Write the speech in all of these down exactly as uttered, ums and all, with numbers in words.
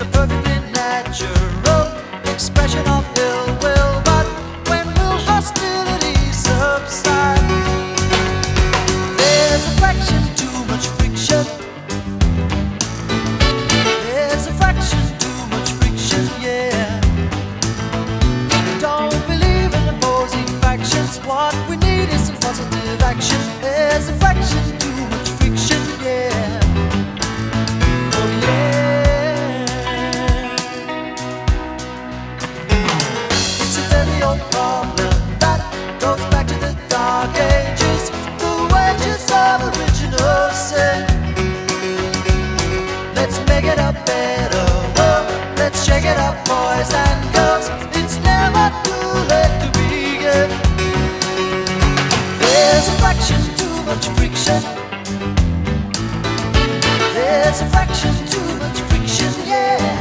a perfectly natural expression of ill will. But when will hostility subside? There's a fraction too much friction. There's a fraction too much friction, yeah. Don't believe in opposing factions. What we need is some positive action. There's a fraction too much friction, yeah. Oh yeah. It's a very old problem that goes back to the dark ages. The wages of original sin. Let's make it a better world. Let's shake it up, boys and girls. It's never too late to begin. There's a fraction too much friction. There's a fraction too much friction, yeah.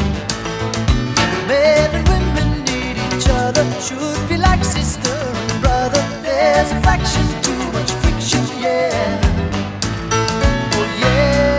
Men and women need each other. Should be like sister and brother. There's a fraction too much friction, yeah. Oh yeah.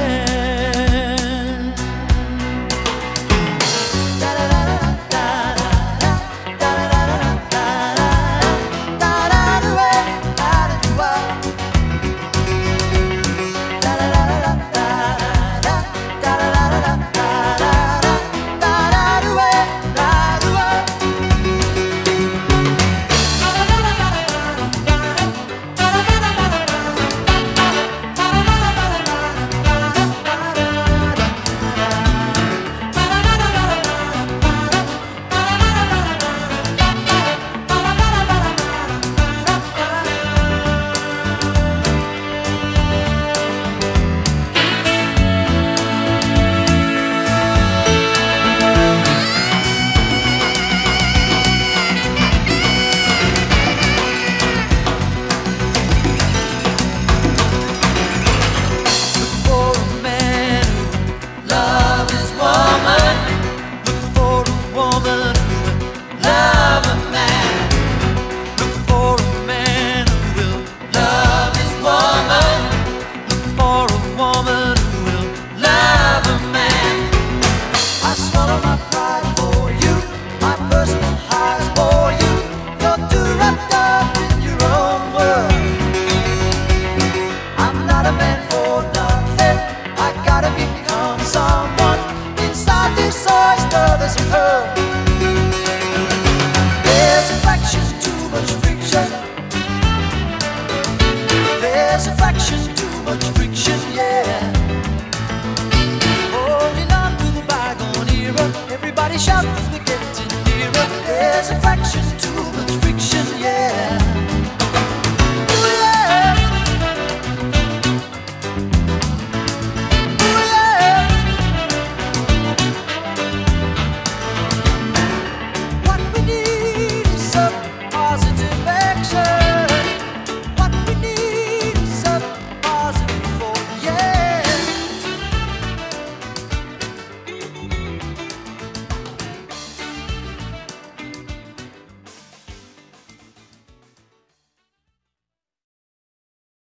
There's a fraction too much friction. There's a fraction too much friction, yeah. Holding on to the bygone era. Everybody shout 'cause we're getting nearer. There's a fraction